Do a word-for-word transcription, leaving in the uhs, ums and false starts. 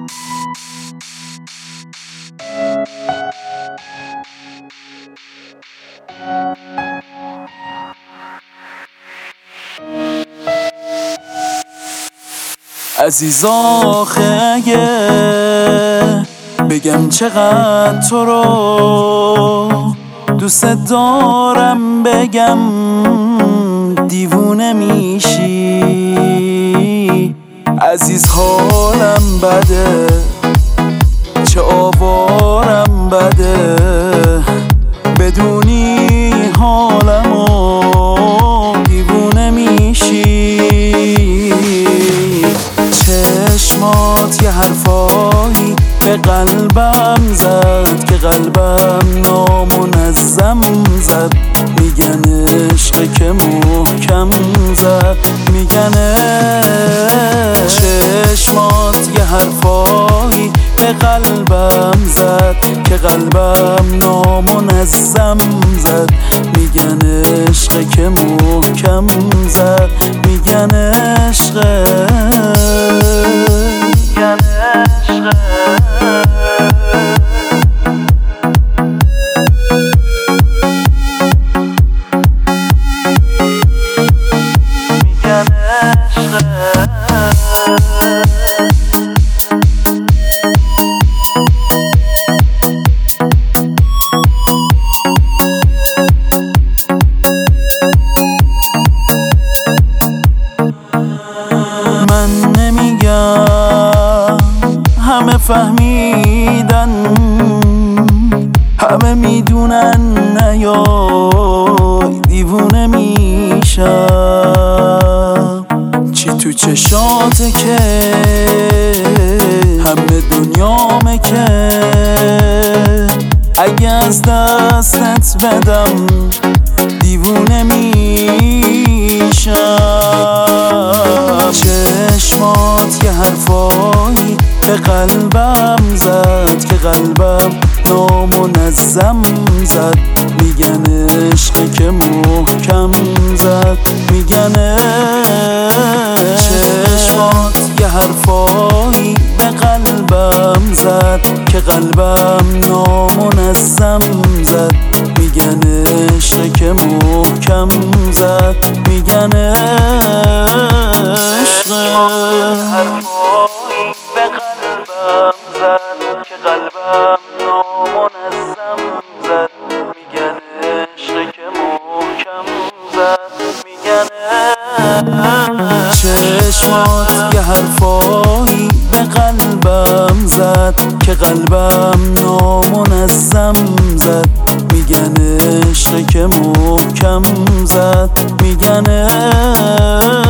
عزیزا آخه اگه بگم چقدر تو رو دوست دارم، بگم دیوونه میشی. عزیز حالم بده، چه آوارم بده، بدونی حالمو دیوونه میشی. چشمات یه حرفایی به قلبم زد که قلبم نامنظم زد. میگن عشق که محکم زد، میگن چشمات یه حرفایی به قلبم زد که قلبم نامنظم زد. میگن عشق که محکم زد، میگن عشق، میگن عشق. من نمیگم، همه فهمیدن، همه میدونن، نیای دیوونه میشم. چی تو چشاته که همه دنیامه که اگه از دستت بدم دیوونه میشم. چشمات یه حرفایی به قلبم زد که قلبم نامنظم زد. میگن عشق که محکم زد، میگن عشق. چشمات یه حرفایی به قلبم زد که قلبم نامنظم زد. میگن عشق که محکم زد، میگن عشق. حرفایی به قلبم زد که قلبم نامنظم زد. میگن عشق که محکم زد، میگن عشق. چشمات یه حرفایی به قلبم زد که قلبم نامنظم زد. میگن عشق که محکم زد، میگن عشق.